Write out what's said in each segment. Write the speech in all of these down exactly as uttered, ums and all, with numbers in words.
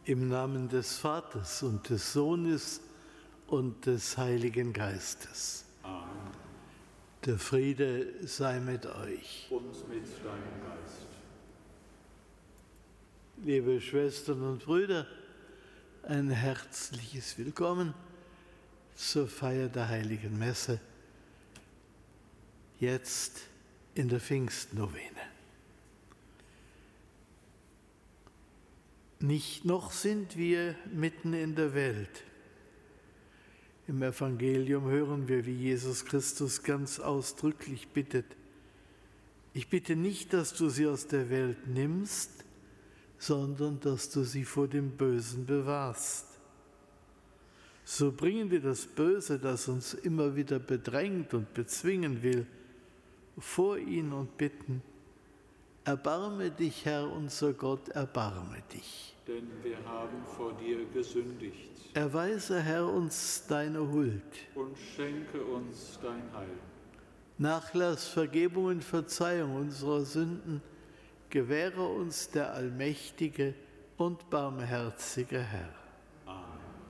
Im Namen des Vaters und des Sohnes und des Heiligen Geistes. Amen. Der Friede sei mit euch. Und mit deinem Geist. Liebe Schwestern und Brüder, ein herzliches Willkommen zur Feier der Heiligen Messe, jetzt in der Pfingstnovene. Nicht noch sind wir mitten in der Welt. Im Evangelium hören wir, wie Jesus Christus ganz ausdrücklich bittet: Ich bitte nicht, dass du sie aus der Welt nimmst, sondern dass du sie vor dem Bösen bewahrst. So bringen wir das Böse, das uns immer wieder bedrängt und bezwingen will, vor ihn und bitten: Erbarme dich, Herr unser Gott, erbarme dich. Denn wir haben vor dir gesündigt. Erweise, Herr, uns deine Huld. Und schenke uns dein Heil. Nachlass, Vergebung und Verzeihung unserer Sünden gewähre uns der allmächtige und barmherzige Herr. Amen.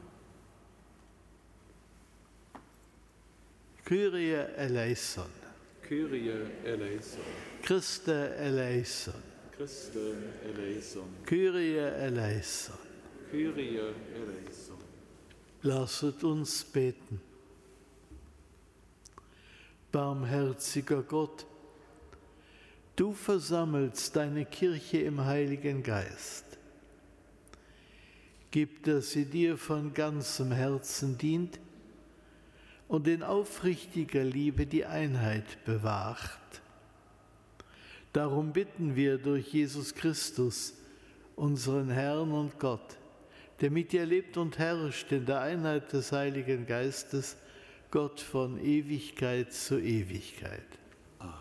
Kyrie eleison. Kyrie eleison. Christe eleison. Christe eleison. Kyrie eleison. Kyrie eleison. Lasset uns beten. Barmherziger Gott, du versammelst deine Kirche im Heiligen Geist. Gib, dass sie dir von ganzem Herzen dient und in aufrichtiger Liebe die Einheit bewahrt. Darum bitten wir durch Jesus Christus, unseren Herrn und Gott, der mit dir lebt und herrscht in der Einheit des Heiligen Geistes, Gott von Ewigkeit zu Ewigkeit. Amen.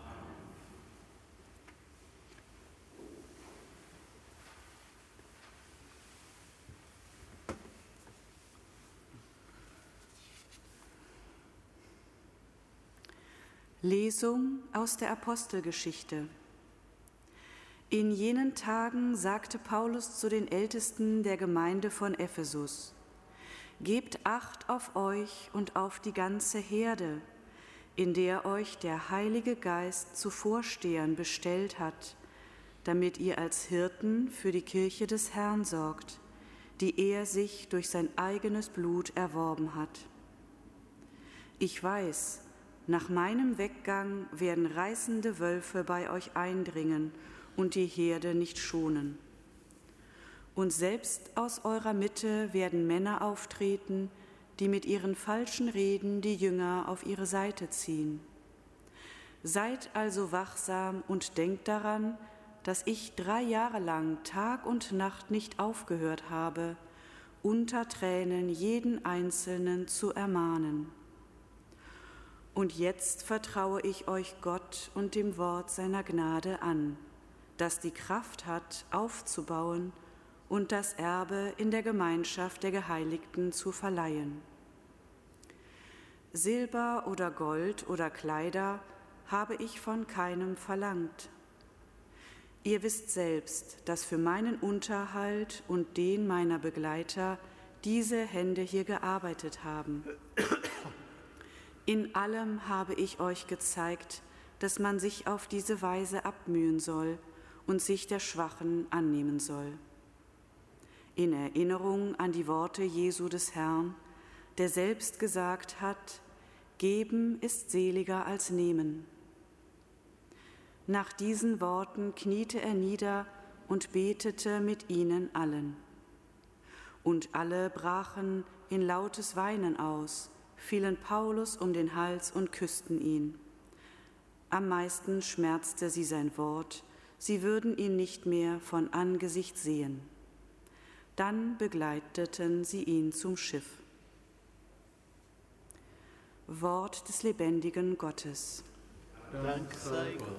Lesung aus der Apostelgeschichte. In jenen Tagen sagte Paulus zu den Ältesten der Gemeinde von Ephesus: Gebt Acht auf euch und auf die ganze Herde, in der euch der Heilige Geist zu Vorstehern bestellt hat, damit ihr als Hirten für die Kirche des Herrn sorgt, die er sich durch sein eigenes Blut erworben hat. Ich weiß, nach meinem Weggang werden reißende Wölfe bei euch eindringen und die Herde nicht schonen. Und selbst aus eurer Mitte werden Männer auftreten, die mit ihren falschen Reden die Jünger auf ihre Seite ziehen. Seid also wachsam und denkt daran, dass ich drei Jahre lang Tag und Nacht nicht aufgehört habe, unter Tränen jeden Einzelnen zu ermahnen. Und jetzt vertraue ich euch Gott und dem Wort seiner Gnade an, das die Kraft hat, aufzubauen und das Erbe in der Gemeinschaft der Geheiligten zu verleihen. Silber oder Gold oder Kleider habe ich von keinem verlangt. Ihr wisst selbst, dass für meinen Unterhalt und den meiner Begleiter diese Hände hier gearbeitet haben. In allem habe ich euch gezeigt, dass man sich auf diese Weise abmühen soll und sich der Schwachen annehmen soll. In Erinnerung an die Worte Jesu des Herrn, der selbst gesagt hat: Geben ist seliger als nehmen. Nach diesen Worten kniete er nieder und betete mit ihnen allen. Und alle brachen in lautes Weinen aus, fielen Paulus um den Hals und küssten ihn. Am meisten schmerzte sie sein Wort, sie würden ihn nicht mehr von Angesicht sehen. Dann begleiteten sie ihn zum Schiff. Wort des lebendigen Gottes. Dank sei Gott.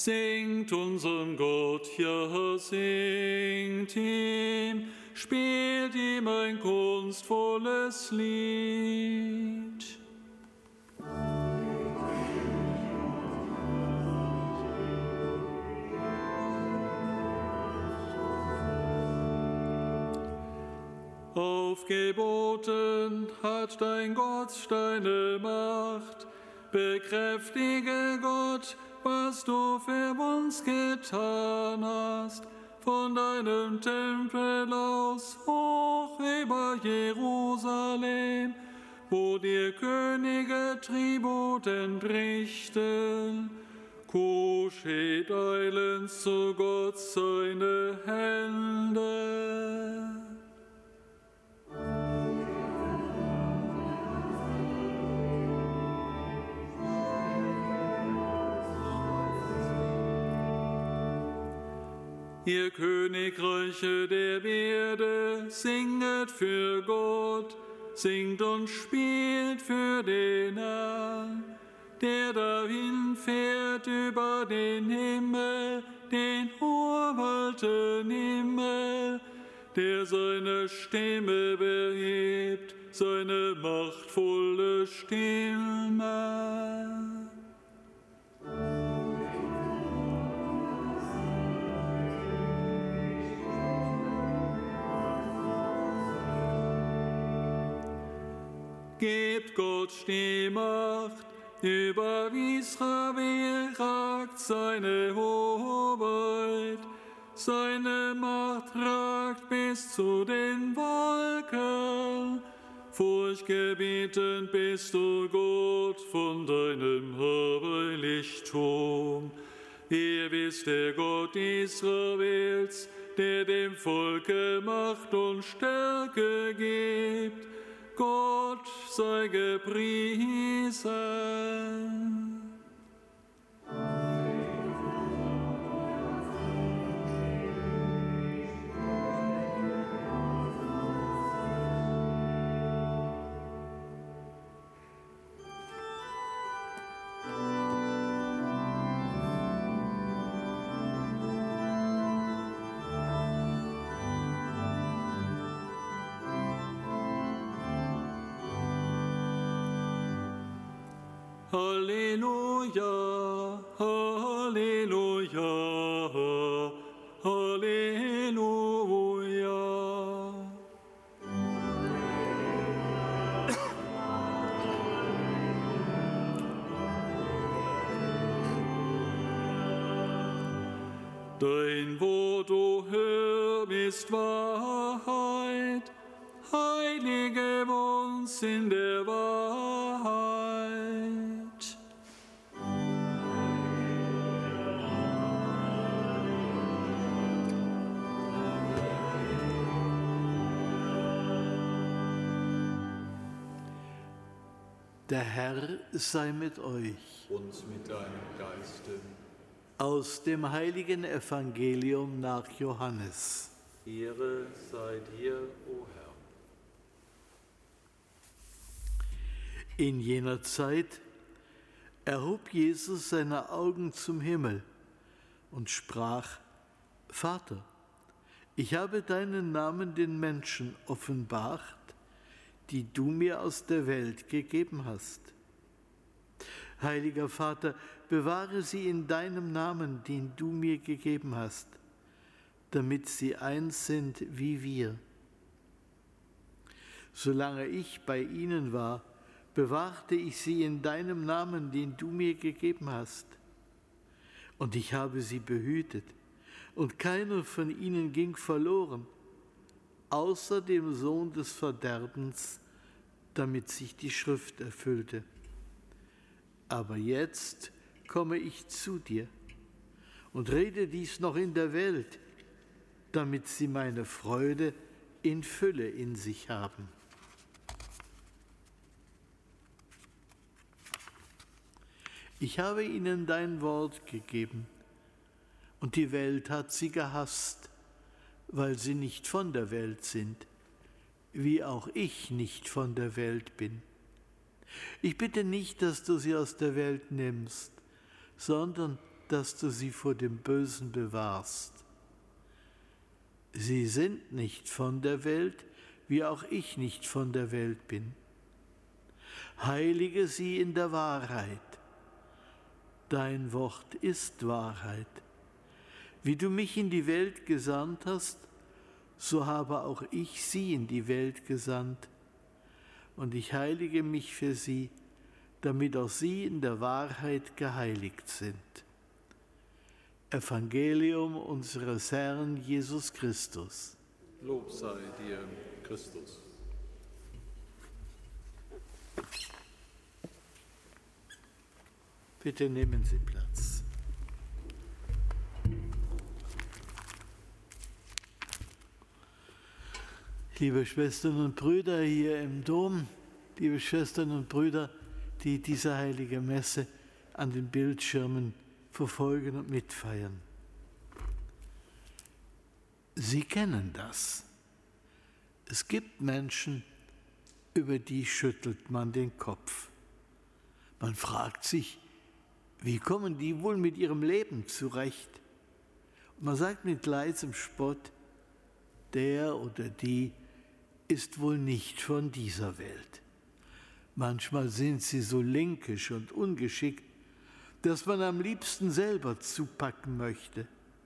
Singt unserem Gott, ja, singt ihm, spielt ihm ein kunstvolles Lied. Aufgeboten hat dein Gott deine Macht, bekräftige Gott, was du für uns getan hast, von deinem Tempel aus hoch über Jerusalem, wo dir Könige Tribut entrichten. Kuschet eilends zu Gott seine Hände. Ihr Königreiche der Erde, singet für Gott, singt und spielt für den Herrn, der dahin fährt über den Himmel, den uralten Himmel, der seine Stimme behebt, seine machtvolle Stimme. Gebt Gott die Macht, über Israel ragt seine Hoheit. Seine Macht ragt bis zu den Wolken. Furchtgebietend bist du, Gott, von deinem Heiligtum. Ihr wisst, der Gott Israels, der dem Volke Macht und Stärke gibt. Gott sei gepriesen. Halleluja, Halleluja, Halleluja. Dein Wort, o Herr, ist Wahrheit, heilige uns in der Wahrheit. Der Herr sei mit euch. Und mit deinem Geiste. Aus dem heiligen Evangelium nach Johannes. Ehre sei dir, o Herr. In jener Zeit erhob Jesus seine Augen zum Himmel und sprach: Vater, ich habe deinen Namen den Menschen offenbart, die du mir aus der Welt gegeben hast. Heiliger Vater, bewahre sie in deinem Namen, den du mir gegeben hast, damit sie eins sind wie wir. Solange ich bei ihnen war, bewahrte ich sie in deinem Namen, den du mir gegeben hast. Und ich habe sie behütet, und keiner von ihnen ging verloren, außer dem Sohn des Verderbens, damit sich die Schrift erfüllte. Aber jetzt komme ich zu dir und rede dies noch in der Welt, damit sie meine Freude in Fülle in sich haben. Ich habe ihnen dein Wort gegeben, und die Welt hat sie gehasst, weil sie nicht von der Welt sind, wie auch ich nicht von der Welt bin. Ich bitte nicht, dass du sie aus der Welt nimmst, sondern dass du sie vor dem Bösen bewahrst. Sie sind nicht von der Welt, wie auch ich nicht von der Welt bin. Heilige sie in der Wahrheit. Dein Wort ist Wahrheit. Wie du mich in die Welt gesandt hast, so habe auch ich sie in die Welt gesandt. Und ich heilige mich für sie, damit auch sie in der Wahrheit geheiligt sind. Evangelium unseres Herrn Jesus Christus. Lob sei dir, Christus. Bitte nehmen Sie Platz. Liebe Schwestern und Brüder hier im Dom, liebe Schwestern und Brüder, die diese heilige Messe an den Bildschirmen verfolgen und mitfeiern. Sie kennen das. Es gibt Menschen, über die schüttelt man den Kopf. Man fragt sich, wie kommen die wohl mit ihrem Leben zurecht? Und man sagt mit leisem Spott, der oder die ist wohl nicht von dieser Welt. Manchmal sind sie so linkisch und ungeschickt, dass man am liebsten selber zupacken möchte.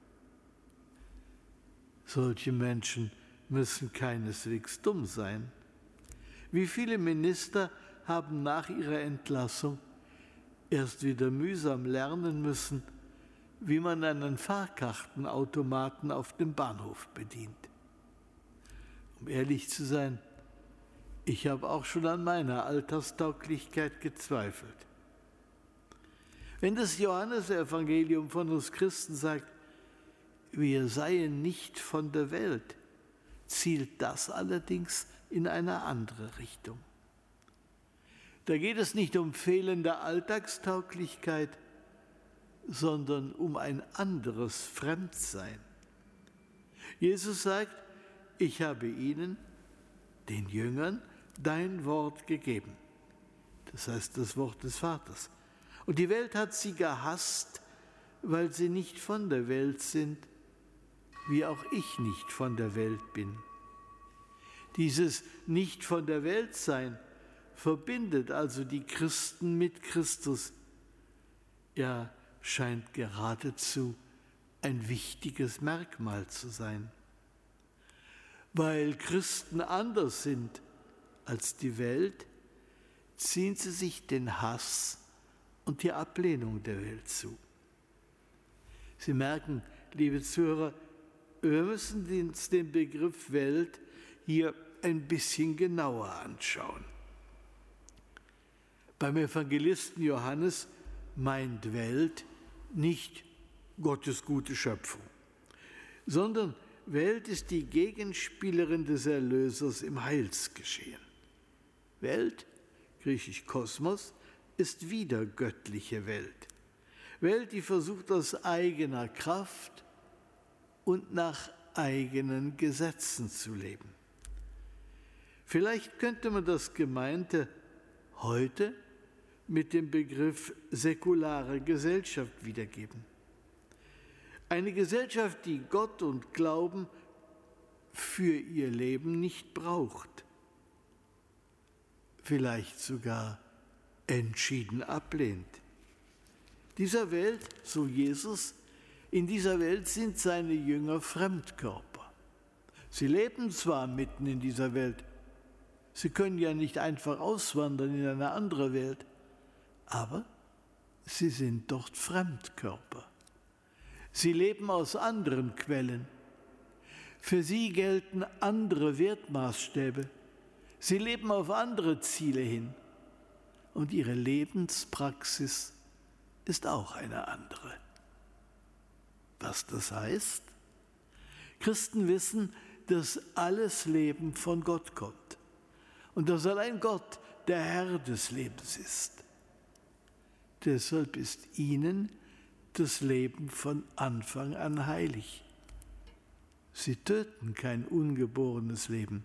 Solche Menschen müssen keineswegs dumm sein. Wie viele Minister haben nach ihrer Entlassung erst wieder mühsam lernen müssen, wie man einen Fahrkartenautomaten auf dem Bahnhof bedient. Um ehrlich zu sein, ich habe auch schon an meiner Alltagstauglichkeit gezweifelt. Wenn das Johannesevangelium von uns Christen sagt, wir seien nicht von der Welt, zielt das allerdings in eine andere Richtung. Da geht es nicht um fehlende Alltagstauglichkeit, sondern um ein anderes Fremdsein. Jesus sagt, ich habe ihnen, den Jüngern, dein Wort gegeben. Das heißt das Wort des Vaters. Und die Welt hat sie gehasst, weil sie nicht von der Welt sind, wie auch ich nicht von der Welt bin. Dieses Nicht von der Welt sein verbindet also die Christen mit Christus. Ja, scheint geradezu ein wichtiges Merkmal zu sein. Weil Christen anders sind als die Welt, ziehen sie sich den Hass und die Ablehnung der Welt zu. Sie merken, liebe Zuhörer, wir müssen uns den Begriff Welt hier ein bisschen genauer anschauen. Beim Evangelisten Johannes meint Welt nicht Gottes gute Schöpfung, sondern Welt ist die Gegenspielerin des Erlösers im Heilsgeschehen. Welt, griechisch Kosmos, ist wieder göttliche Welt. Welt, die versucht aus eigener Kraft und nach eigenen Gesetzen zu leben. Vielleicht könnte man das Gemeinte heute mit dem Begriff säkulare Gesellschaft wiedergeben. Eine Gesellschaft, die Gott und Glauben für ihr Leben nicht braucht, vielleicht sogar entschieden ablehnt. Dieser Welt, so Jesus, in dieser Welt sind seine Jünger Fremdkörper. Sie leben zwar mitten in dieser Welt, sie können ja nicht einfach auswandern in eine andere Welt, aber sie sind dort Fremdkörper. Sie leben aus anderen Quellen. Für sie gelten andere Wertmaßstäbe. Sie leben auf andere Ziele hin. Und ihre Lebenspraxis ist auch eine andere. Was das heißt? Christen wissen, dass alles Leben von Gott kommt und dass allein Gott der Herr des Lebens ist. Deshalb ist ihnen das Leben von Anfang an heilig. Sie töten kein ungeborenes Leben.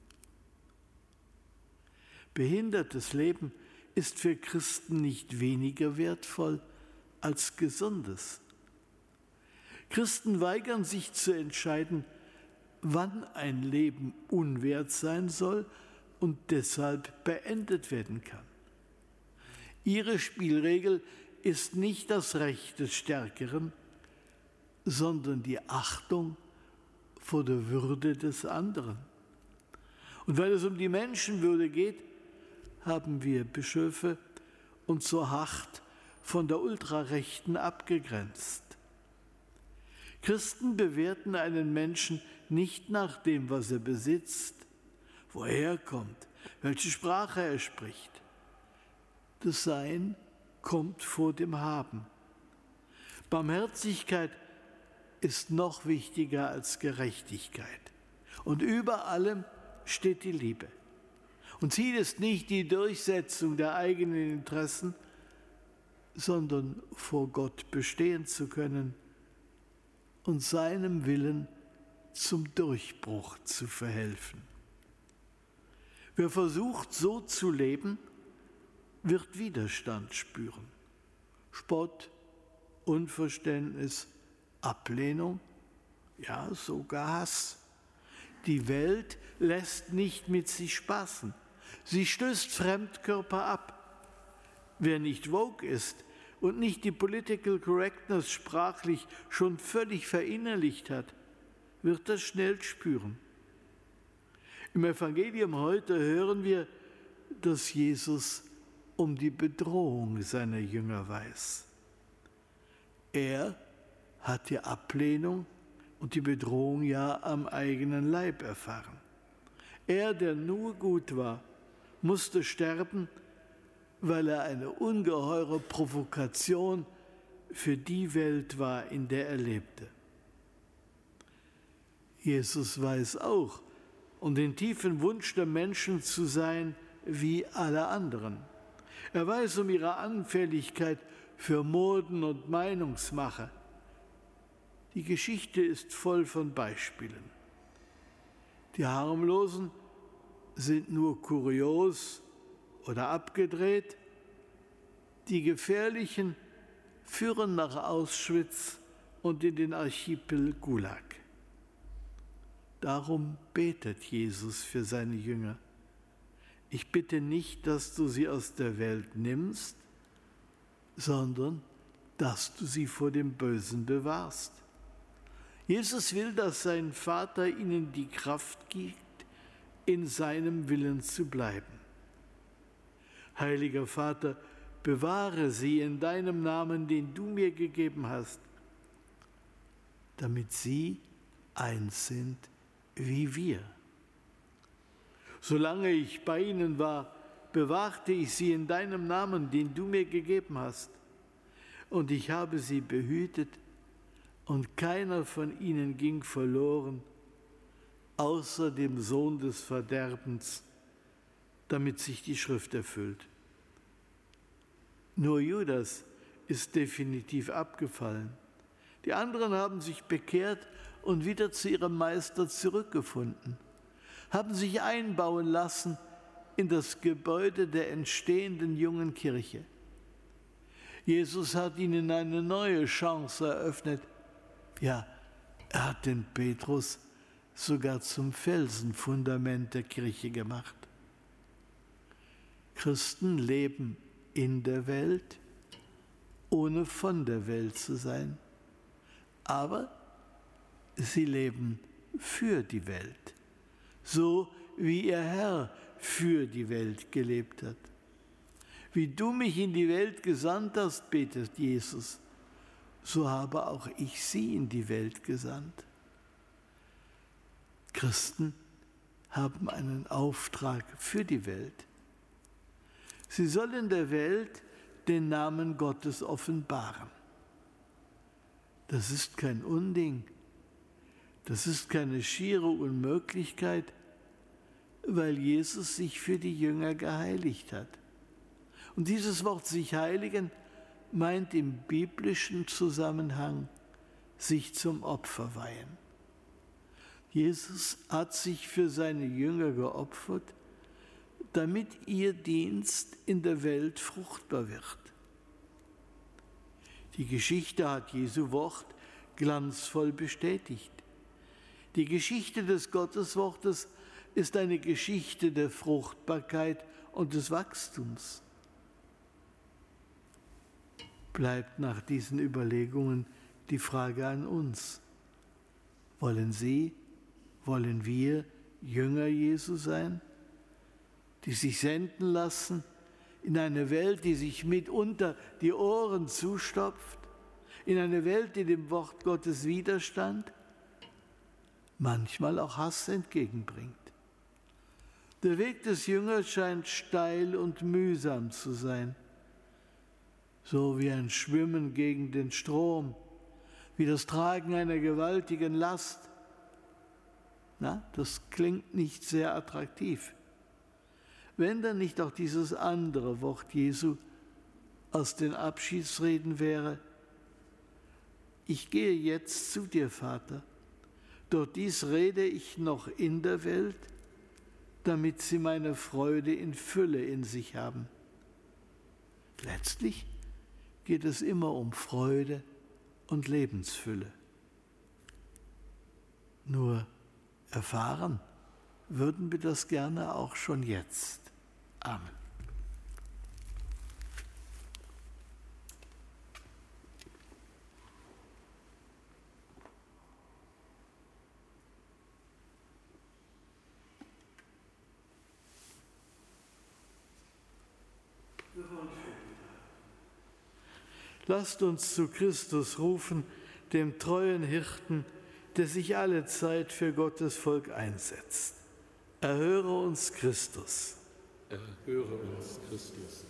Behindertes Leben ist für Christen nicht weniger wertvoll als gesundes Christen weigern sich zu entscheiden, wann ein Leben unwert sein soll und deshalb beendet werden kann. Ihre Spielregel ist nicht das Recht des Stärkeren, sondern die Achtung vor der Würde des anderen. Und weil es um die Menschenwürde geht, haben wir Bischöfe uns so hart von der Ultrarechten abgegrenzt. Christen bewerten einen Menschen nicht nach dem, was er besitzt, woher er kommt, welche Sprache er spricht. Das Sein kommt vor dem Haben. Barmherzigkeit ist noch wichtiger als Gerechtigkeit. Und über allem steht die Liebe. Und Ziel ist nicht die Durchsetzung der eigenen Interessen, sondern vor Gott bestehen zu können und seinem Willen zum Durchbruch zu verhelfen. Wer versucht, so zu leben, wird Widerstand spüren. Spott, Unverständnis, Ablehnung, ja sogar Hass. Die Welt lässt nicht mit sich spaßen. Sie stößt Fremdkörper ab. Wer nicht woke ist und nicht die Political Correctness sprachlich schon völlig verinnerlicht hat, wird das schnell spüren. Im Evangelium heute hören wir, dass Jesus um die Bedrohung seiner Jünger weiß. Er hat die Ablehnung und die Bedrohung ja am eigenen Leib erfahren. Er, der nur gut war, musste sterben, weil er eine ungeheure Provokation für die Welt war, in der er lebte. Jesus weiß auch um den tiefen Wunsch der Menschen zu sein wie alle anderen. Er weiß um ihre Anfälligkeit für Moden und Meinungsmache. Die Geschichte ist voll von Beispielen. Die harmlosen sind nur kurios oder abgedreht. Die gefährlichen führen nach Auschwitz und in den Archipel Gulag. Darum betet Jesus für seine Jünger. Ich bitte nicht, dass du sie aus der Welt nimmst, sondern dass du sie vor dem Bösen bewahrst. Jesus will, dass sein Vater ihnen die Kraft gibt, in seinem Willen zu bleiben. Heiliger Vater, bewahre sie in deinem Namen, den du mir gegeben hast, damit sie eins sind wie wir. Solange ich bei ihnen war, bewahrte ich sie in deinem Namen, den du mir gegeben hast. Und ich habe sie behütet, und keiner von ihnen ging verloren, außer dem Sohn des Verderbens, damit sich die Schrift erfüllt. Nur Judas ist definitiv abgefallen. Die anderen haben sich bekehrt und wieder zu ihrem Meister zurückgefunden, haben sich einbauen lassen in das Gebäude der entstehenden jungen Kirche. Jesus hat ihnen eine neue Chance eröffnet. Ja, er hat den Petrus sogar zum Felsenfundament der Kirche gemacht. Christen leben in der Welt, ohne von der Welt zu sein. Aber sie leben für die Welt, so wie ihr Herr für die Welt gelebt hat. Wie du mich in die Welt gesandt hast, betet Jesus, so habe auch ich sie in die Welt gesandt. Christen haben einen Auftrag für die Welt. Sie sollen der Welt den Namen Gottes offenbaren. Das ist kein Unding. Das ist keine schiere Unmöglichkeit, weil Jesus sich für die Jünger geheiligt hat. Und dieses Wort sich heiligen meint im biblischen Zusammenhang sich zum Opfer weihen. Jesus hat sich für seine Jünger geopfert, damit ihr Dienst in der Welt fruchtbar wird. Die Geschichte hat Jesu Wort glanzvoll bestätigt. Die Geschichte des Gotteswortes ist eine Geschichte der Fruchtbarkeit und des Wachstums. Bleibt nach diesen Überlegungen die Frage an uns: Wollen Sie, wollen wir Jünger Jesu sein, die sich senden lassen in eine Welt, die sich mitunter die Ohren zustopft, in eine Welt, die dem Wort Gottes Widerstand, manchmal auch Hass entgegenbringt? Der Weg des Jüngers scheint steil und mühsam zu sein, so wie ein Schwimmen gegen den Strom, wie das Tragen einer gewaltigen Last. Na, das klingt nicht sehr attraktiv. Wenn dann nicht auch dieses andere Wort Jesu aus den Abschiedsreden wäre: Ich gehe jetzt zu dir, Vater, doch dies rede ich noch in der Welt, damit sie meine Freude in Fülle in sich haben. Letztlich geht es immer um Freude und Lebensfülle. Nur erfahren würden wir das gerne auch schon jetzt. Amen. Lasst uns zu Christus rufen, dem treuen Hirten, der sich alle Zeit für Gottes Volk einsetzt. Erhöre uns, Christus. Erhöre uns, Christus.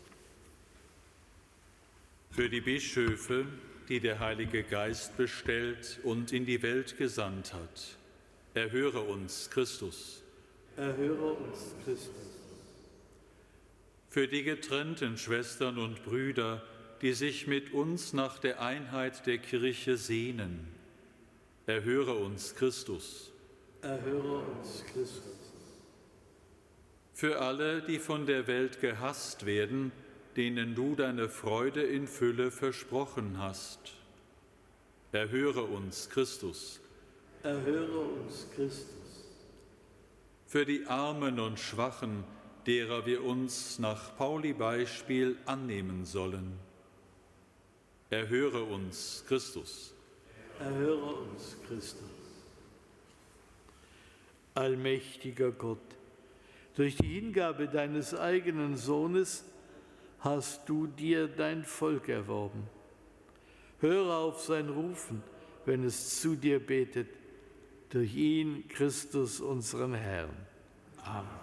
Für die Bischöfe, die der Heilige Geist bestellt und in die Welt gesandt hat, erhöre uns, Christus. Erhöre uns, Christus. Für die getrennten Schwestern und Brüder, die sich mit uns nach der Einheit der Kirche sehnen, erhöre uns, Christus. Erhöre uns, Christus. Für alle, die von der Welt gehasst werden, denen du deine Freude in Fülle versprochen hast, erhöre uns, Christus. Erhöre uns, Christus. Für die Armen und Schwachen, derer wir uns nach Pauli Beispiel annehmen sollen, erhöre uns, Christus. Erhöre uns, Christus. Allmächtiger Gott, durch die Hingabe deines eigenen Sohnes hast du dir dein Volk erworben. Höre auf sein Rufen, wenn es zu dir betet, durch ihn, Christus, unseren Herrn. Amen.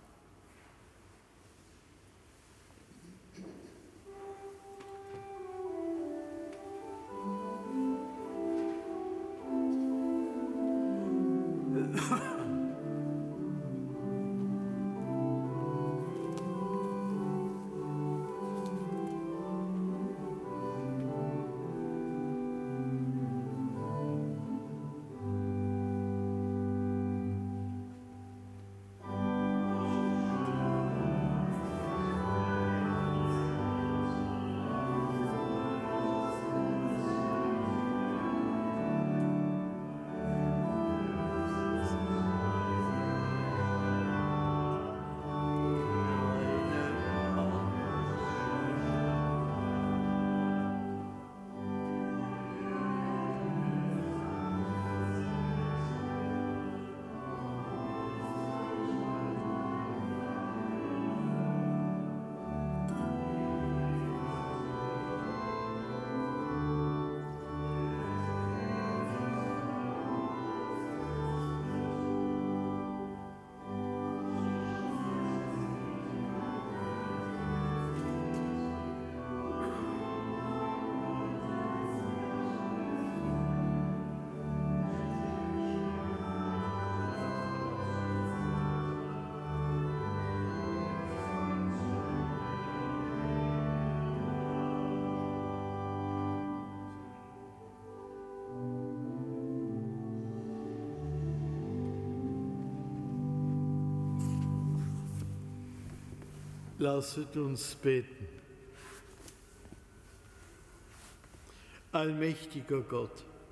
Lasset uns beten. Allmächtiger Gott,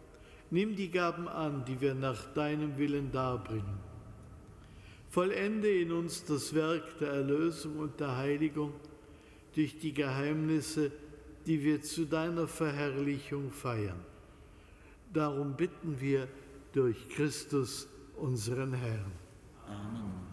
Nimm die Gaben an, die wir nach deinem Willen darbringen. Vollende in uns das Werk der Erlösung und der Heiligung durch die Geheimnisse, die wir zu deiner Verherrlichung feiern. Darum bitten wir durch Christus, unseren Herrn. Amen.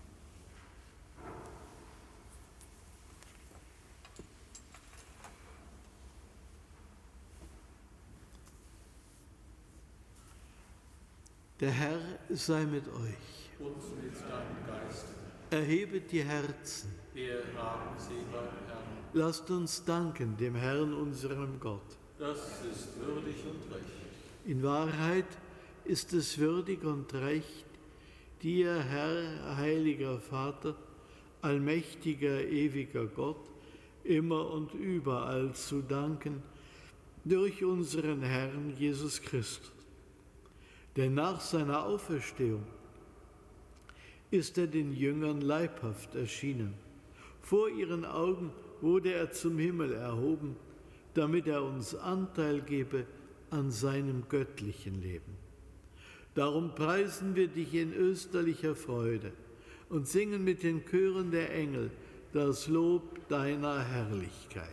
Der Herr sei mit euch. Und mit deinem Geist. Erhebet die Herzen. Wir haben sie beim Herrn. Lasst uns danken dem Herrn, unserem Gott. Das ist würdig und recht. In Wahrheit ist es würdig und recht, dir, Herr, heiliger Vater, allmächtiger, ewiger Gott, immer und überall zu danken, durch unseren Herrn Jesus Christus. Denn nach seiner Auferstehung ist er den Jüngern leibhaft erschienen. Vor ihren Augen wurde er zum Himmel erhoben, damit er uns Anteil gebe an seinem göttlichen Leben. Darum preisen wir dich in österlicher Freude und singen mit den Chören der Engel das Lob deiner Herrlichkeit.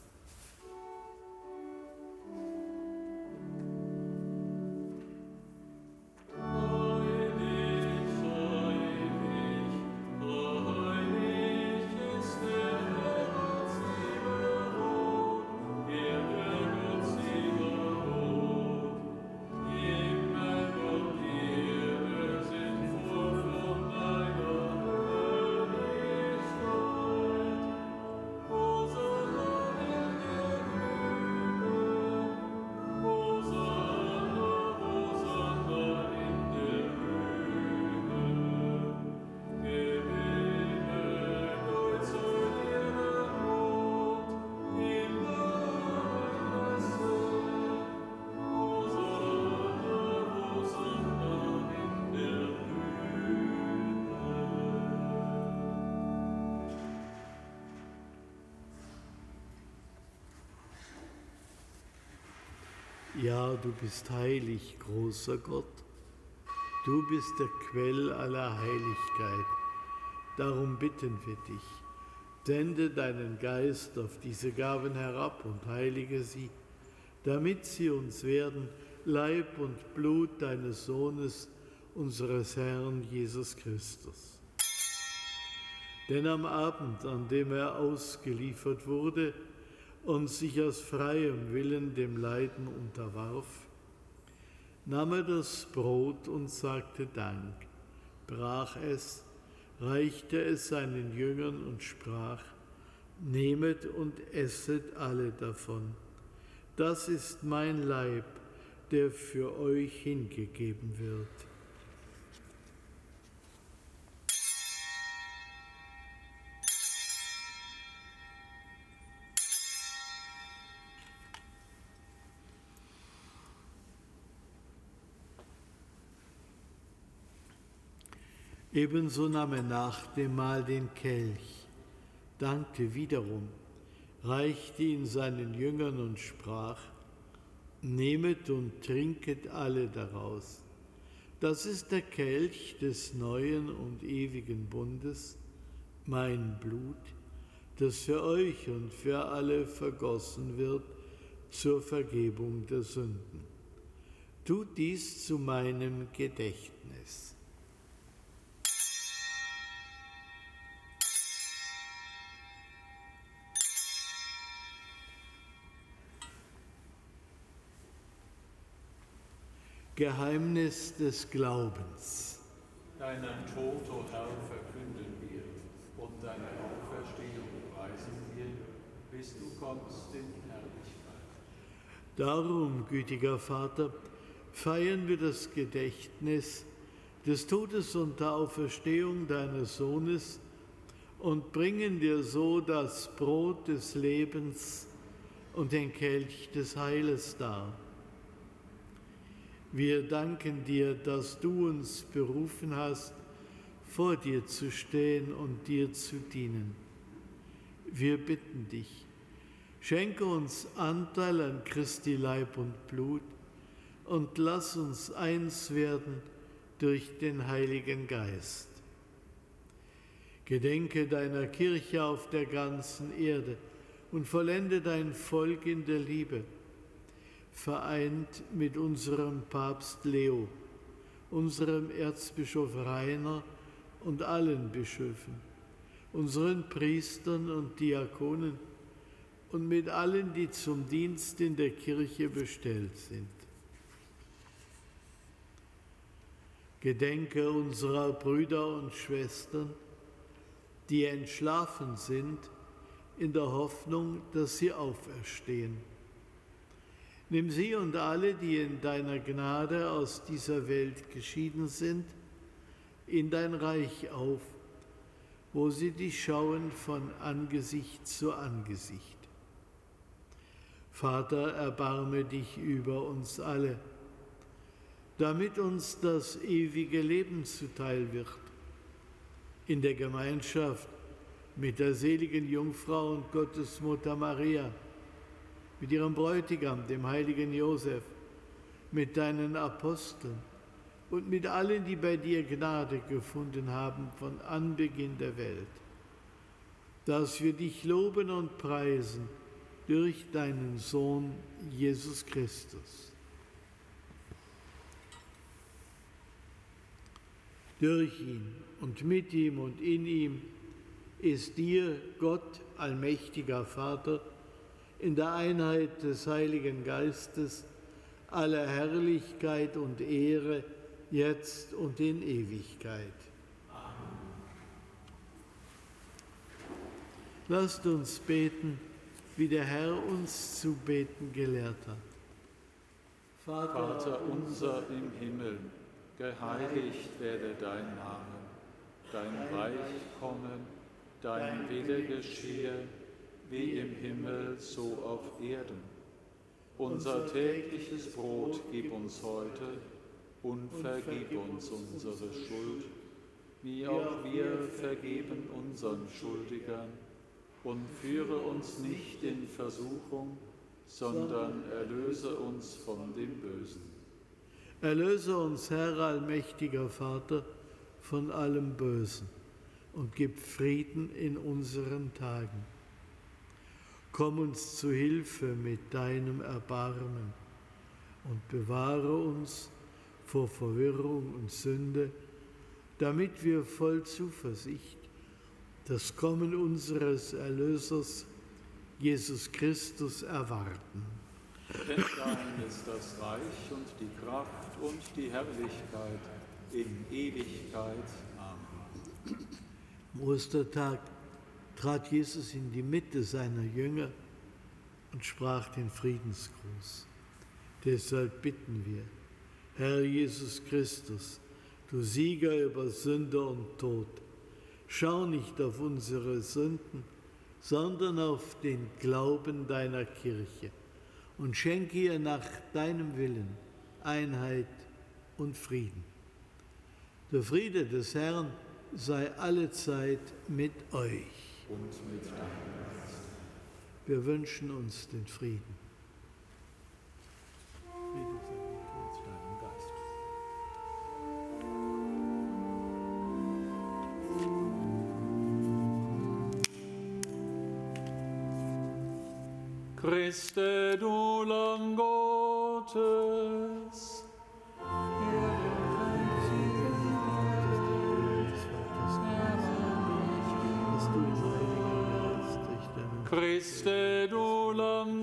Ja, du bist heilig, großer Gott. Du bist der Quell aller Heiligkeit. Darum bitten wir dich, sende deinen Geist auf diese Gaben herab und heilige sie, damit sie uns werden Leib und Blut deines Sohnes, unseres Herrn Jesus Christus. Denn am Abend, an dem er ausgeliefert wurde und sich aus freiem Willen dem Leiden unterwarf, nahm er das Brot und sagte Dank, brach es, reichte es seinen Jüngern und sprach: Nehmet und esset alle davon. Das ist mein Leib, der für euch hingegeben wird. Ebenso nahm er nach dem Mahl den Kelch, dankte wiederum, reichte ihn seinen Jüngern und sprach: Nehmet und trinket alle daraus. Das ist der Kelch des neuen und ewigen Bundes, mein Blut, das für euch und für alle vergossen wird zur Vergebung der Sünden. Tut dies zu meinem Gedächtnis. Geheimnis des Glaubens. Deinen Tod, o Herr, verkünden wir, und deine Auferstehung preisen wir, bis du kommst in Herrlichkeit. Darum, gütiger Vater, feiern wir das Gedächtnis des Todes und der Auferstehung deines Sohnes und bringen dir so das Brot des Lebens und den Kelch des Heiles dar. Wir danken dir, dass du uns berufen hast, vor dir zu stehen und dir zu dienen. Wir bitten dich, schenke uns Anteil an Christi Leib und Blut und lass uns eins werden durch den Heiligen Geist. Gedenke deiner Kirche auf der ganzen Erde und vollende dein Volk in der Liebe, vereint mit unserem Papst Leo, unserem Erzbischof Rainer und allen Bischöfen, unseren Priestern und Diakonen und mit allen, die zum Dienst in der Kirche bestellt sind. Gedenke unserer Brüder und Schwestern, die entschlafen sind, in der Hoffnung, dass sie auferstehen. Nimm sie und alle, die in deiner Gnade aus dieser Welt geschieden sind, in dein Reich auf, wo sie dich schauen von Angesicht zu Angesicht. Vater, erbarme dich über uns alle, damit uns das ewige Leben zuteil wird, in der Gemeinschaft mit der seligen Jungfrau und Gottesmutter Maria, mit ihrem Bräutigam, dem heiligen Josef, mit deinen Aposteln und mit allen, die bei dir Gnade gefunden haben von Anbeginn der Welt, dass wir dich loben und preisen durch deinen Sohn Jesus Christus. Durch ihn und mit ihm und in ihm ist dir, Gott, allmächtiger Vater, in der Einheit des Heiligen Geistes, alle Herrlichkeit und Ehre, jetzt und in Ewigkeit. Amen. Lasst uns beten, wie der Herr uns zu beten gelehrt hat. Vater, Vater unser im Himmel, geheiligt werde dein Name, dein Reich komme, dein Wille geschehe, wie im Himmel, so auf Erden. Unser tägliches Brot gib uns heute und vergib uns unsere Schuld, wie auch wir vergeben unseren Schuldigern. Und führe uns nicht in Versuchung, sondern erlöse uns von dem Bösen. Erlöse uns, Herr, allmächtiger Vater, von allem Bösen und gib Frieden in unseren Tagen. Komm uns zu Hilfe mit deinem Erbarmen und bewahre uns vor Verwirrung und Sünde, damit wir voll Zuversicht das Kommen unseres Erlösers, Jesus Christus, erwarten. Denn dein ist das Reich und die Kraft und die Herrlichkeit in Ewigkeit. Amen. Am Ostertag trat Jesus in die Mitte seiner Jünger und sprach den Friedensgruß. Deshalb bitten wir, Herr Jesus Christus, du Sieger über Sünde und Tod, schau nicht auf unsere Sünden, sondern auf den Glauben deiner Kirche und schenke ihr nach deinem Willen Einheit und Frieden. Der Friede des Herrn sei allezeit mit euch. Und mit deinem Geist. Wir wünschen uns den Frieden. Friede sei mit deinem Geist. Christe, du Lamm Gottes, Christe, du Lamm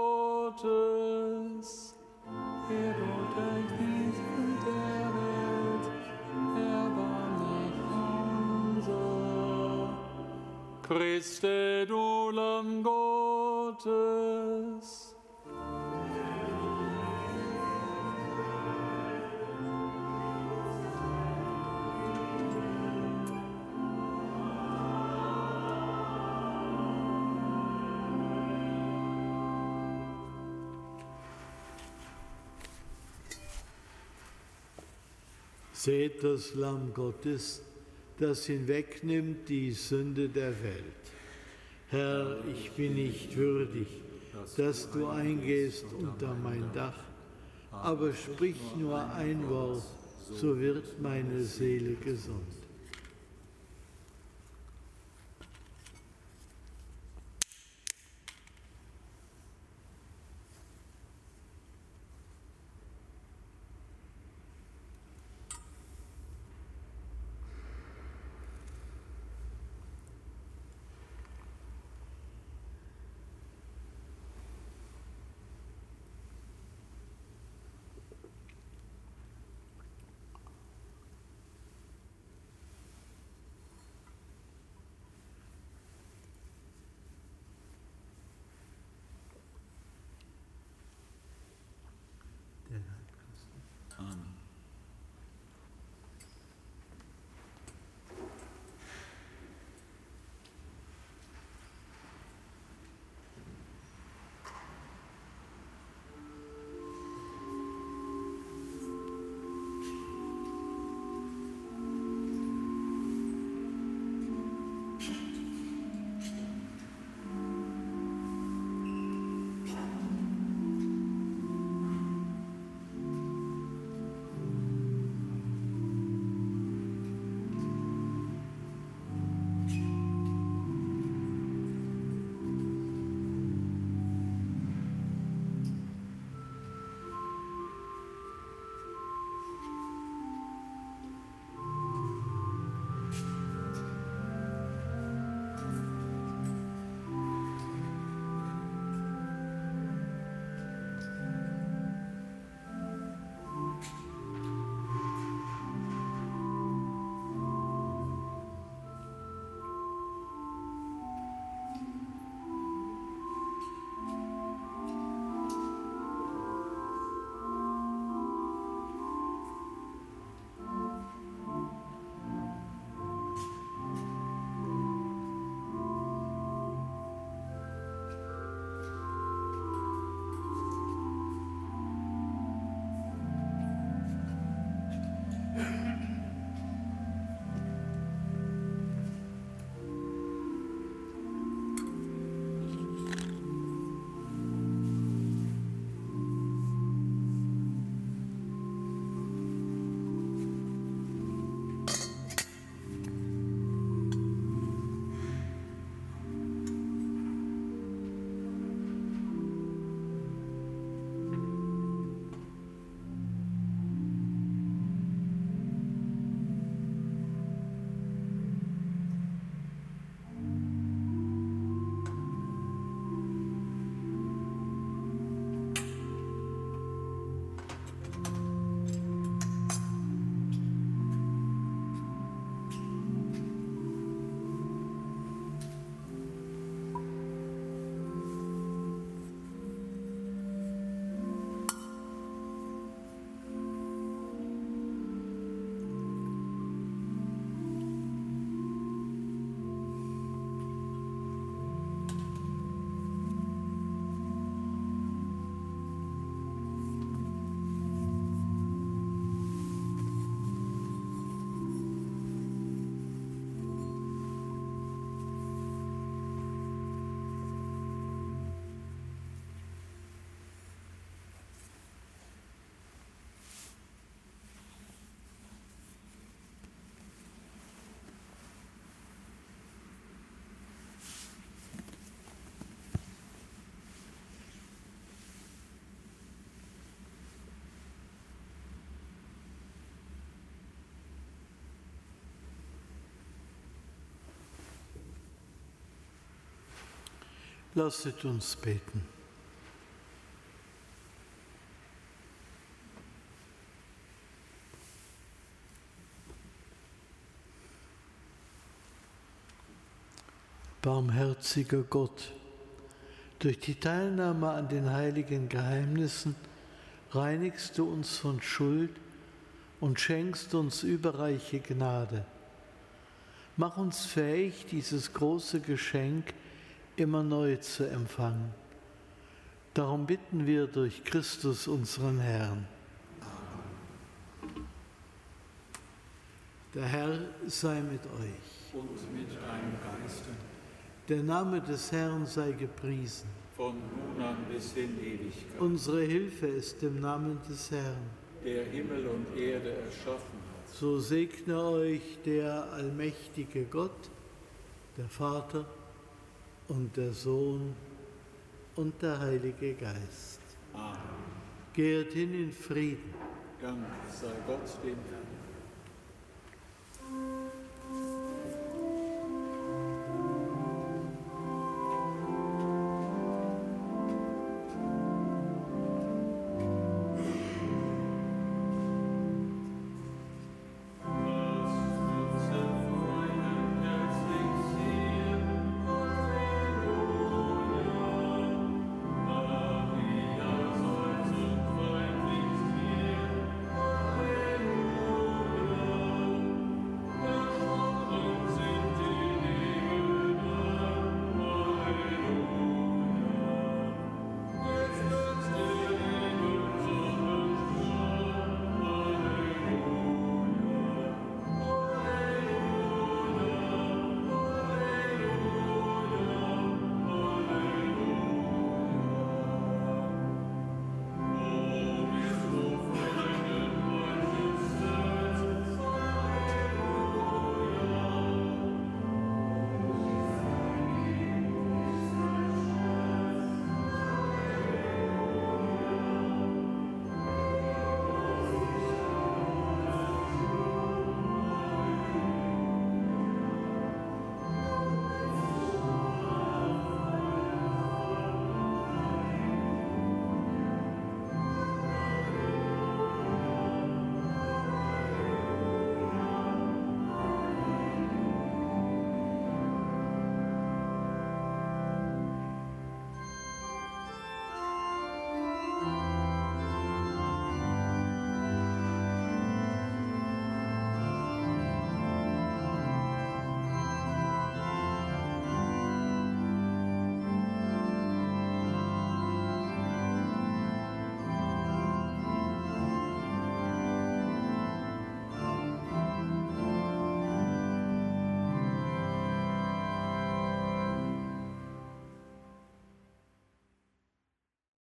Gottes, der du durch diesen der Welt, erbarme dich unser. Christe, du Lamm Gottes, Seht das Lamm Gottes, das hinwegnimmt die Sünde der Welt. Herr, ich bin nicht würdig, dass du eingehst unter mein Dach, aber sprich nur ein Wort, so wird meine Seele gesund. Amen. Lasset uns beten. Barmherziger Gott, durch die Teilnahme an den heiligen Geheimnissen reinigst du uns von Schuld und schenkst uns überreiche Gnade. Mach uns fähig, dieses große Geschenk immer neu zu empfangen. Darum bitten wir durch Christus, unseren Herrn. Amen. Der Herr sei mit euch. Und mit deinem Geiste. Der Name des Herrn sei gepriesen. von nun an bis in Ewigkeit. Unsere Hilfe ist im Namen des Herrn, der Himmel und Erde erschaffen hat. So segne euch der allmächtige Gott, der Vater und der Sohn und der Heilige Geist. Amen. Geht hin in Frieden. Dank sei Gott dem Herrn.